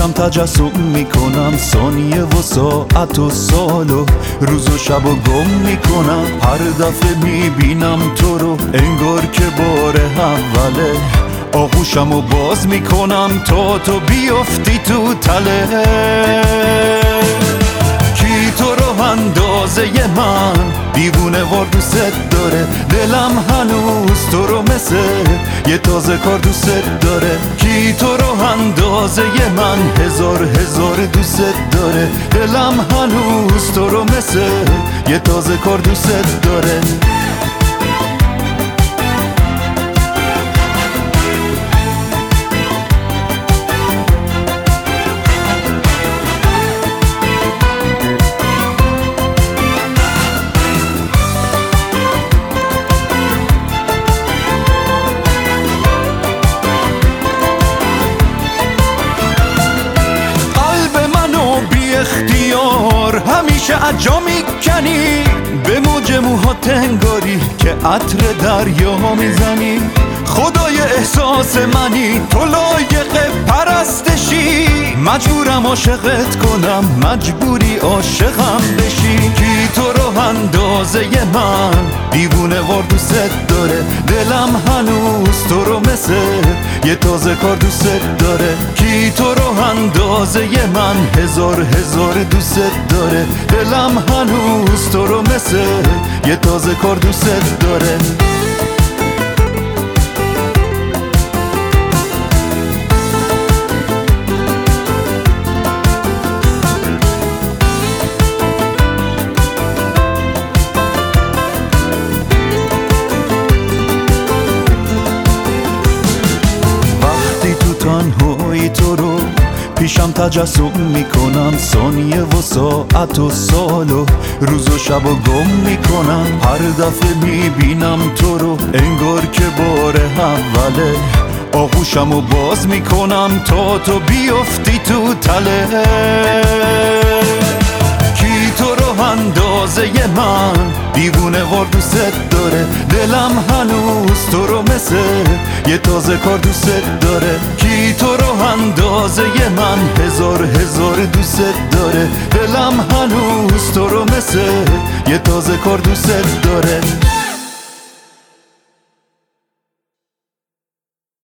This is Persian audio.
پیشم تجسم میکنم ثانیه و ساعت و سال و روز و شب و گم میکنم. هر دفعه میبینم تو رو انگار که بار اوله. آغوشم و باز میکنم تا تو بیفتی تو تله. کی تو رو اندازه من دیوونه وار دوست داره. دلم هنوز تو رو مثل یه تازه کار دوست داره. کی تو رو اندازه من هزار دوست داره. دلم هنوز تو رو مثل یه تازه کار دوست داره. اختیار همیشه اجا میکنی. به موج موها تنگاری که عطر دریا میزنی. خدای احساس منی تو لایق پرستشی. مجبورم عاشقت کنم مجبوری عاشقم بشی. کی تو رو اندازه من دیوونه وار دوست داره. دلم هنوز تو رو مثل یه تازه کار دوست داره. کی تو رو اندازه من هزار دوست داره. دلم هنوز تو رو مثل یه تازه کار دوست داره. تنهایی تو رو پیشم تجسم میکنم ثانیه و ساعت و سال و روز و شب و گم میکنم. هر دفعه میبینم تو رو انگار که بار اوله. آغوشم و باز میکنم تا تو بیفتی تو تله. کی تو رو اندازه من دیوونه وار دوست داره. دلم هنوز تو رو مثل یه تازه کار دوست داره. کی تو رو اندازه من هزار دوست داره. دلم هنوز تو رو مثل یه تازه کار دوست داره.